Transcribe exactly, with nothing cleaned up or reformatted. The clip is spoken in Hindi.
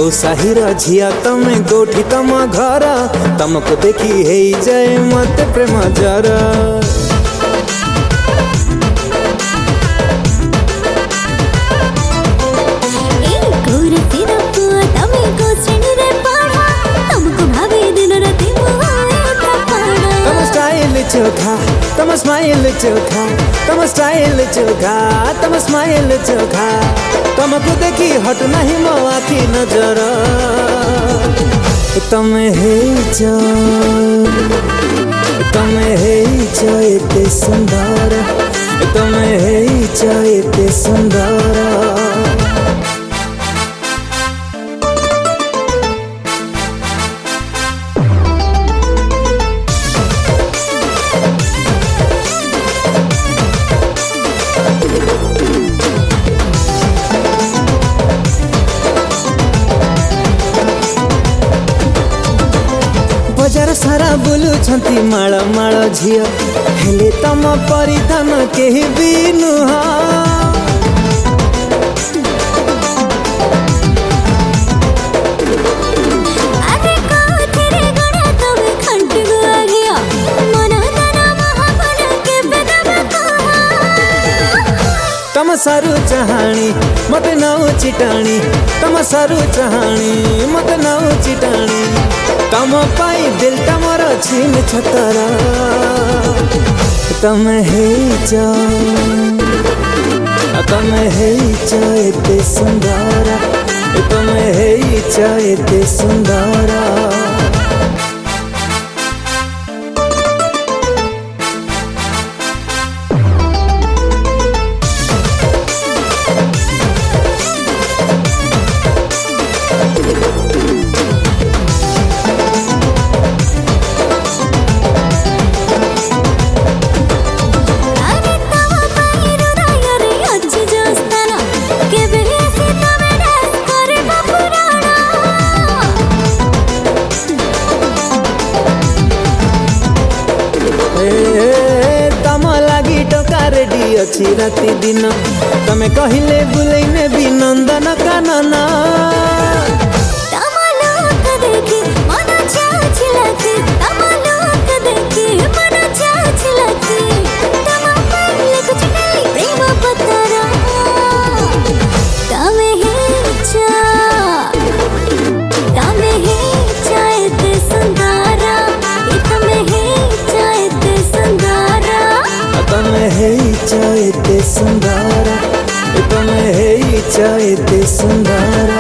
जो साहिर झिया तमे कोठी तम घर तमको देखी हे जाए मत प्रेम जरा चोखा तम स्माइल चोखा तम स्टाइल चोखा तम स्माइल चोखा तमको देखी हट नहीं मो आखी नजर तम हे जो तम हे जो एते सुंदर तम हे जो एते सुंदर बजार सारा बुलु छंती माळ माळ झिया हेले तम परिधान केही भी नुह अरे कोथरे गणा तमे खंट गुआ गया मन तारा महापन के बेदब कहा तम सारू चाहाणी मत नाउ चिटाणी तम सारू चाहाणी मत नाउ चिटाणी तम पाई दिल तमर छीन छतरा तम हे जा तम हे जा एते सुंदर तम हे जा एते सुंदर रेडी अच्छी राति दिन तमे कहिले बुलैने भी नंदन कानन तमलोक देखी मन छाछलकी तमलोक देखी मन छाछलकी तम पहले कुछ नहीं प्रेम पतरा तमे ही चा तमे ही चाहते सुंदरा तमे ही चाहते सुंदरा तमे हे जा एते सुंदर तम हे जा एते सुंदर।